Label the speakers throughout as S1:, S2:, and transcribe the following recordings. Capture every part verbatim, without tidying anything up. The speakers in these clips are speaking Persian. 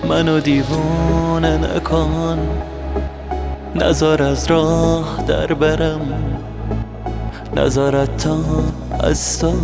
S1: منو دیوانه نکن، نذار از راه در برم، نذارت تا از تو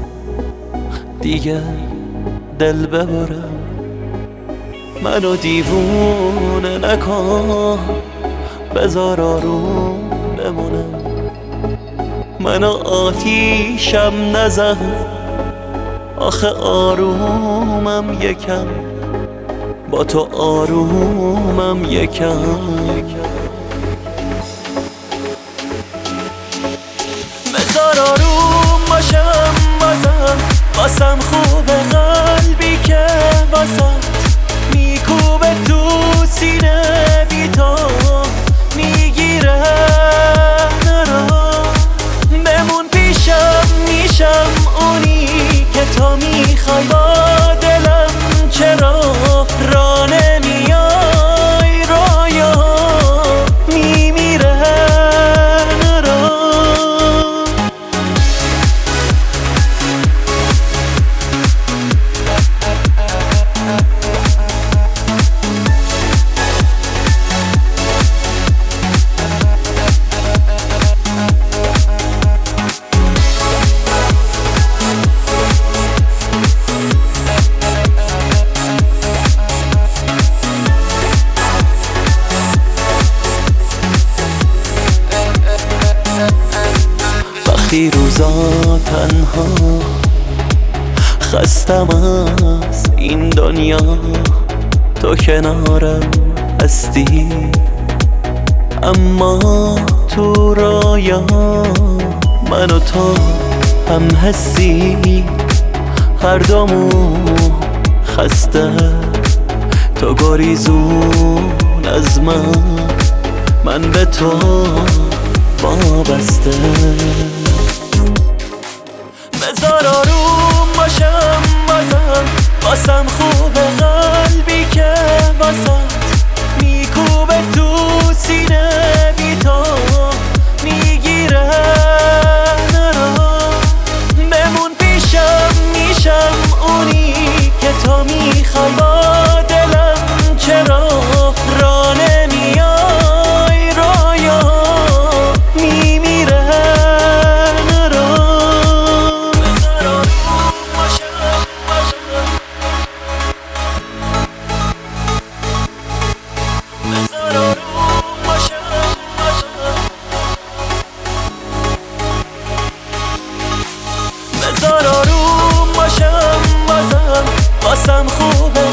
S1: دیگه دل ببرم. منو دیوانه نکن، بذار آروم بمونم. منو آتیشم نزن، آخه آرومم یکم، با تو آرومم یکم. بذار آروم باشم بازم، واسم خوبه قلبی که واسم میکوبه تو سینه، بی تو میگیره نرا. بمون پیشم، میشم اونی که تو میخوای، با دلم چرا را نمیای؟ رایا میمیره نرا. وقتی روزا تنها خستم از این دنیا، تو کنارم هستی، اما تو رایا من و تو هم هستی. هر دومون خسته، تو گریزون از من، من به تو وابسته. بذار آروم باشم بازم، واسم خوبه قلبی که واسم میکوبه تو سینه، بی تو میگیره نرا. بمون پیشم، میشم اونی که تو میخوای، با دلم چرا را نمیای؟ رایا میمیره نرا. بذار آروم باشم باشم، بذار آروم باشم باشم، بذار آروم باشم بازم، واسم خوبه